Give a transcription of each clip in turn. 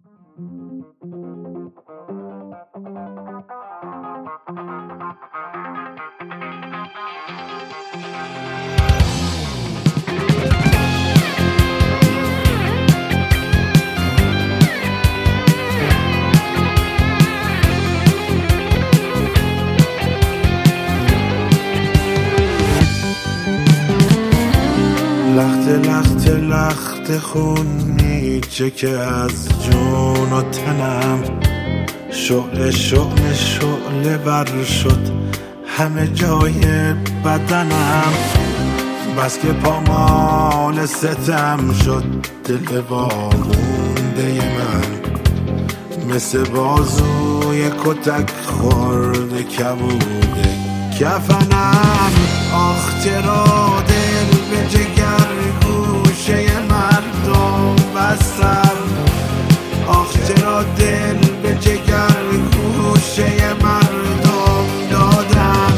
لخت لخت خون میچکه از جون و تنم، شعله ور شد همه جای بدنم. بس که پامال ستم شد دل وامونده من، مثل بازوی کتک خورده کبوده کفنم. آخ چرا دل به جگر گوشه مردم بستم، آخ چرا دل به جگر گوشه مردم دادم.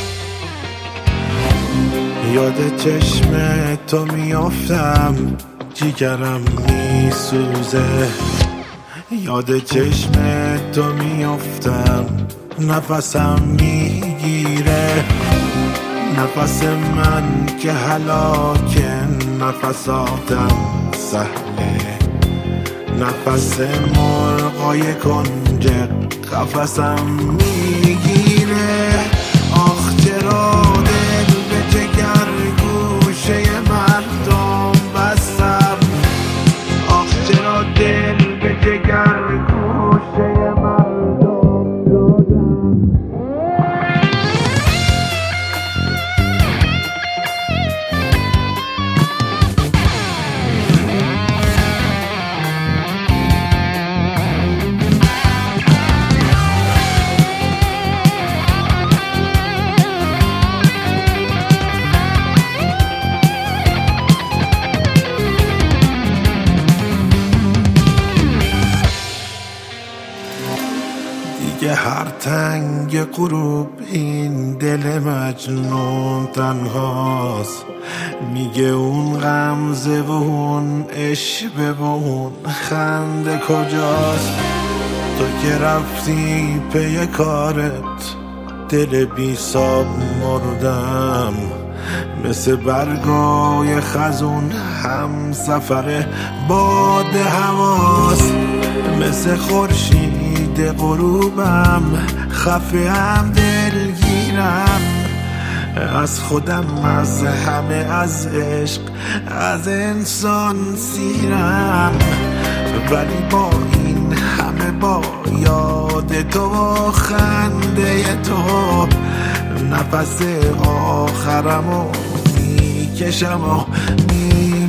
یاد چشم تو میافتم جیگرم میسوزه، یاد چشم تو میافتم نفسم میگیره. نفس من که هلاکه نفساتم سهله، نفس مرغای کنج قفسم میگیره. آخ چرا دل به جگر گوشه مردم بستم، آخ چرا دل به جگر گوشه مردم دادم. دیگه هر تنگ غروب این دل مجنون تنهاست، میگه اون غمزه و اون عشوه و اون خنده کجاست. تو که رفتی پی کارت دل بی ساب مردم، مثل برگای خزون هم سفر باد هواست. مثل خورشید غروبم خفه هم دلگیرم، از خودم از همه از عشق از انسان سیرم. ولی با این همه با یاد تو و خنده تو نفس آخرمو میکشم و